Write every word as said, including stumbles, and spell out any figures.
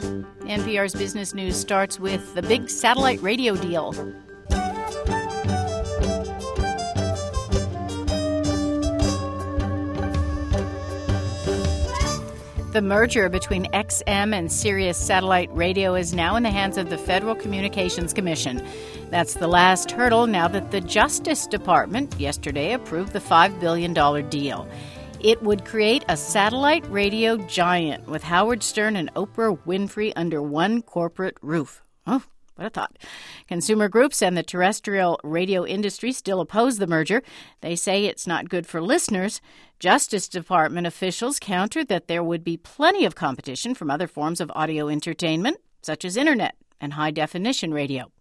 N P R's Business News starts with the big satellite radio deal. The merger between X M and Sirius Satellite Radio is now in the hands of the Federal Communications Commission. That's the last hurdle now that the Justice Department yesterday approved the five billion dollars deal. It would create a satellite radio giant with Howard Stern and Oprah Winfrey under one corporate roof. Oh, what a thought. Consumer groups and the terrestrial radio industry still oppose the merger. They say it's not good for listeners. Justice Department officials countered that there would be plenty of competition from other forms of audio entertainment, such as internet and high-definition radio.